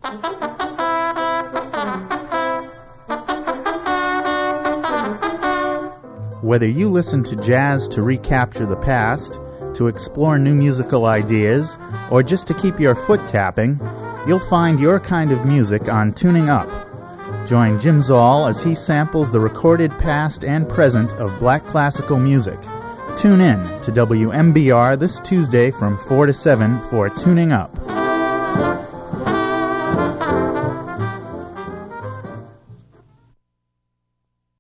Whether you listen to jazz to recapture the past, to explore new musical ideas, or just to keep your foot tapping, you'll find your kind of music on Tuning Up. Join Jim Zoll as he samples the recorded past and present of black classical music. Tune in to WMBR this Tuesday from 4 to 7 for Tuning Up.